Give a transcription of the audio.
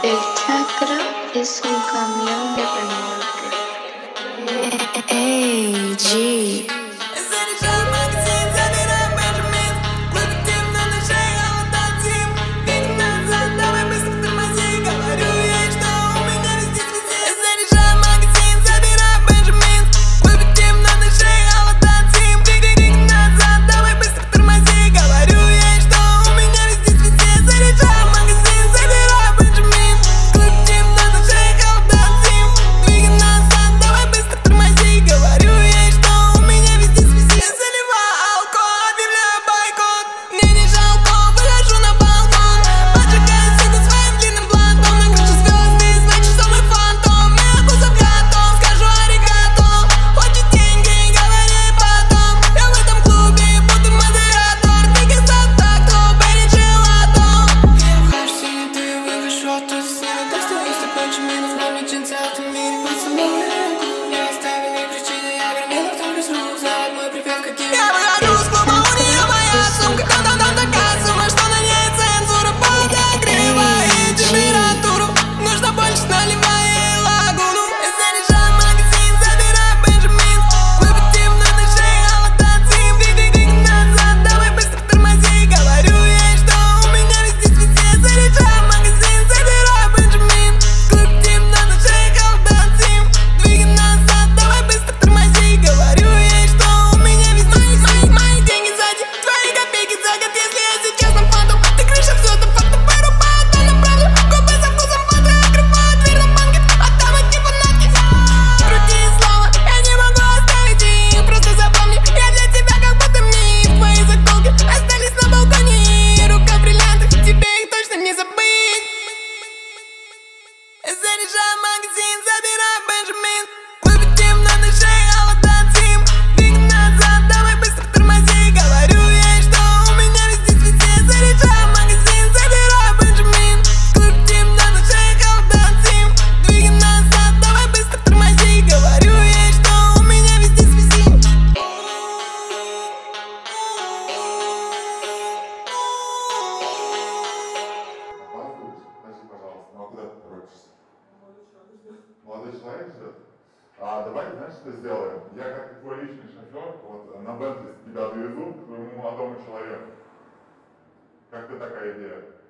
El chakra es un camión de remolque. Ey, G. Заряжай магазин, забирай Бенджамин. Выбедим на ножей, алатанцим. Двигай назад, давай быстро тормози. Говорю ей, что у меня везде везде. Заряжай магазин, забирай Бенджамин. Выбедим на ножей, алатанцим. Двигай назад, давай быстро тормози. Говорю ей, что у меня везде везде. Подожди, пожалуйста, ну а куда ты торопишься? Молодой человек ждет? Давай, знаешь, что сделаем? Я как твой личный шофер, вот на Бентли тебя довезу к твоему молодому человеку. Как тебе такая идея?